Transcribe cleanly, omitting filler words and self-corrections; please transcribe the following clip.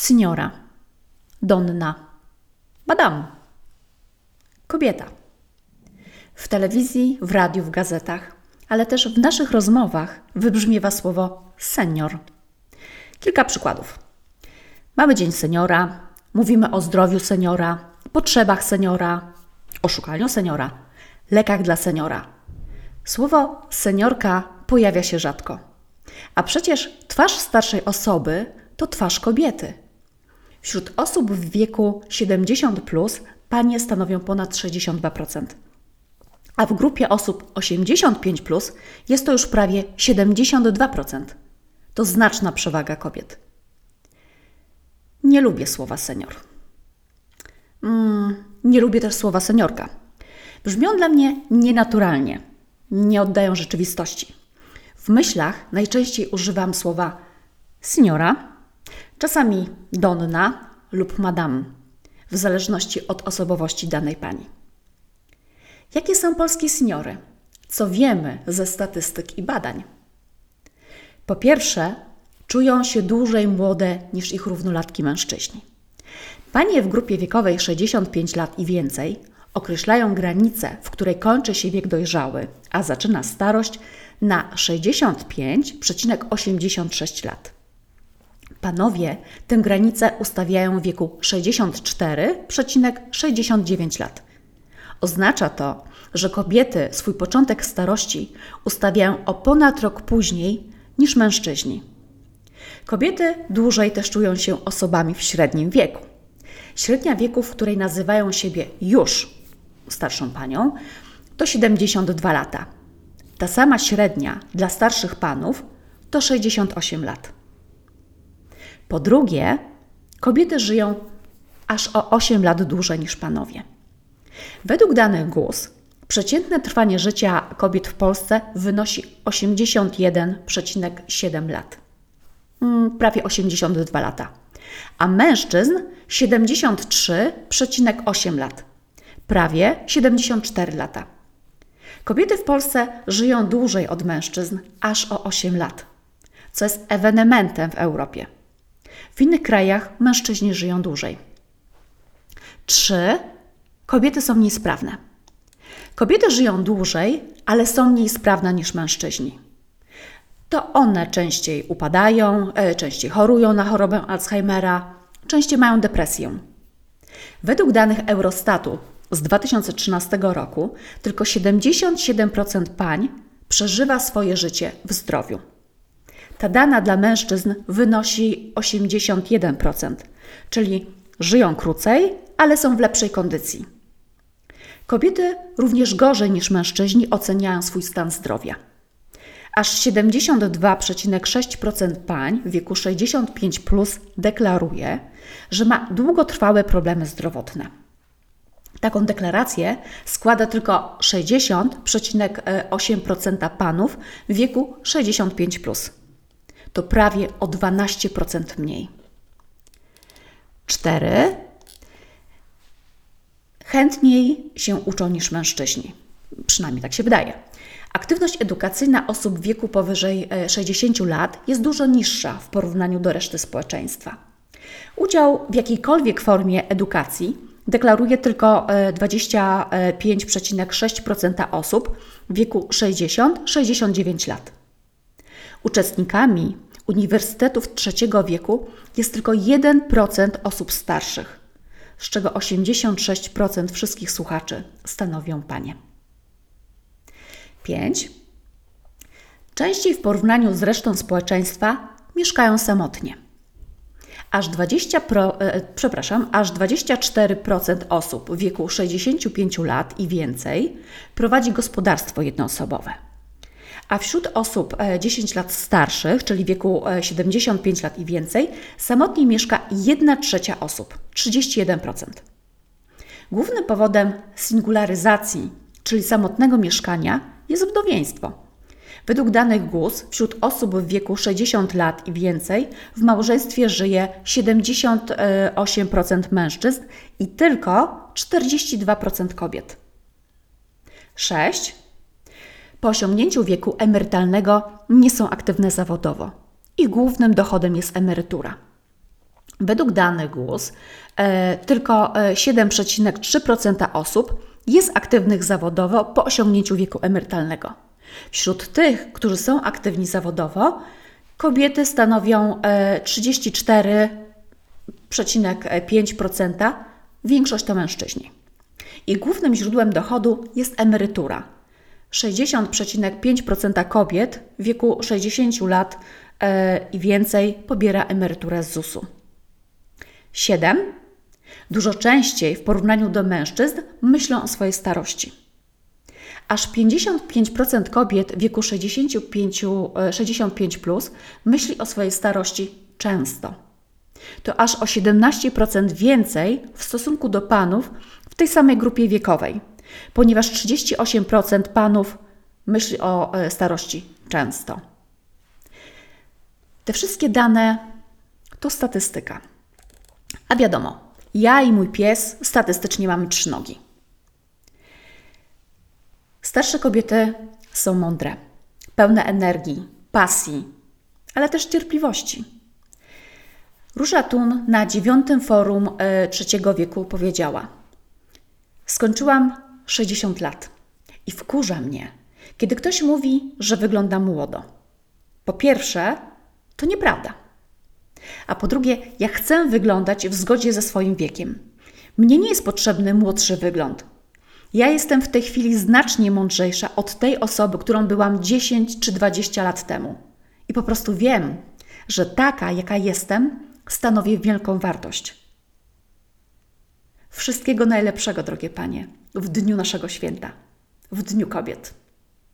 Signora, donna, madame, kobieta. W telewizji, w radiu, w gazetach, ale też w naszych rozmowach wybrzmiewa słowo senior. Kilka przykładów. Mamy Dzień Seniora, mówimy o zdrowiu seniora, potrzebach seniora, o szukaniu seniora, lekach dla seniora. Słowo seniorka pojawia się rzadko. A przecież twarz starszej osoby to twarz kobiety. Wśród osób w wieku 70+, panie stanowią ponad 62%. A w grupie osób 85+, jest to już prawie 72%. To znaczna przewaga kobiet. Nie lubię słowa senior. Nie lubię też słowa seniorka. Brzmią dla mnie nienaturalnie, nie oddają rzeczywistości. W myślach najczęściej używam słowa signora, czasami donna lub madame, w zależności od osobowości danej pani. Jakie są polskie seniory? Co wiemy ze statystyk i badań? Po pierwsze, czują się dłużej młode niż ich równolatki mężczyźni. Panie w grupie wiekowej 65 lat i więcej określają granicę, w której kończy się wiek dojrzały, a zaczyna starość, na 65,86 lat. Panowie tę granicę ustawiają w wieku 64,69 lat. Oznacza to, że kobiety swój początek starości ustawiają o ponad rok później niż mężczyźni. Kobiety dłużej też czują się osobami w średnim wieku. Średnia wieku, w której nazywają siebie już starszą panią, to 72 lata. Ta sama średnia dla starszych panów to 68 lat. Po drugie, kobiety żyją aż o 8 lat dłużej niż panowie. Według danych GUS przeciętne trwanie życia kobiet w Polsce wynosi 81,7 lat. Prawie 82 lata. A mężczyzn 73,8 lat. Prawie 74 lata. Kobiety w Polsce żyją dłużej od mężczyzn aż o 8 lat, co jest ewenementem w Europie. W innych krajach mężczyźni żyją dłużej. 3. Kobiety są mniej sprawne. Kobiety żyją dłużej, ale są mniej sprawne niż mężczyźni. To one częściej upadają, częściej chorują na chorobę Alzheimera, częściej mają depresję. Według danych Eurostatu z 2013 roku tylko 77% pań przeżywa swoje życie w zdrowiu. Ta dana dla mężczyzn wynosi 81%, czyli żyją krócej, ale są w lepszej kondycji. Kobiety również gorzej niż mężczyźni oceniają swój stan zdrowia. Aż 72,6% pań w wieku 65+ deklaruje, że ma długotrwałe problemy zdrowotne. Taką deklarację składa tylko 60,8% panów w wieku 65+. To prawie o 12% mniej. 4. Chętniej się uczą niż mężczyźni. Przynajmniej tak się wydaje. Aktywność edukacyjna osób w wieku powyżej 60 lat jest dużo niższa w porównaniu do reszty społeczeństwa. Udział w jakiejkolwiek formie edukacji deklaruje tylko 25,6% osób w wieku 60-69 lat. Uczestnikami uniwersytetów trzeciego wieku jest tylko 1% osób starszych, z czego 86% wszystkich słuchaczy stanowią panie. 5. Częściej w porównaniu z resztą społeczeństwa mieszkają samotnie. Aż 24% osób w wieku 65 lat i więcej prowadzi gospodarstwo jednoosobowe. A wśród osób 10 lat starszych, czyli w wieku 75 lat i więcej, samotnie mieszka 1/3 osób, 31%. Głównym powodem singularyzacji, czyli samotnego mieszkania, jest wdowieństwo. Według danych GUS wśród osób w wieku 60 lat i więcej w małżeństwie żyje 78% mężczyzn i tylko 42% kobiet. 6. Po osiągnięciu wieku emerytalnego nie są aktywne zawodowo. Ich głównym dochodem jest emerytura. Według danych GUS tylko 7,3% osób jest aktywnych zawodowo po osiągnięciu wieku emerytalnego. Wśród tych, którzy są aktywni zawodowo, kobiety stanowią 34,5%, większość to mężczyźni. Ich głównym źródłem dochodu jest emerytura. 60,5% kobiet w wieku 60 lat i więcej pobiera emeryturę z ZUS-u. 7. Dużo częściej w porównaniu do mężczyzn myślą o swojej starości. Aż 55% kobiet w wieku 65+ myśli o swojej starości często. To aż o 17% więcej w stosunku do panów w tej samej grupie wiekowej, ponieważ 38% panów myśli o starości często. Te wszystkie dane to statystyka. A wiadomo, ja i mój pies statystycznie mamy 3 nogi. Starsze kobiety są mądre, pełne energii, pasji, ale też cierpliwości. Róża Thun na 9. forum trzeciego wieku powiedziała: skończyłam 60 lat i wkurza mnie, kiedy ktoś mówi, że wygląda młodo. Po pierwsze, to nieprawda. A po drugie, ja chcę wyglądać w zgodzie ze swoim wiekiem. Mnie nie jest potrzebny młodszy wygląd. Ja jestem w tej chwili znacznie mądrzejsza od tej osoby, którą byłam 10 czy 20 lat temu. I po prostu wiem, że taka, jaka jestem, stanowi wielką wartość. Wszystkiego najlepszego, drogie panie, w dniu naszego święta, w Dniu Kobiet.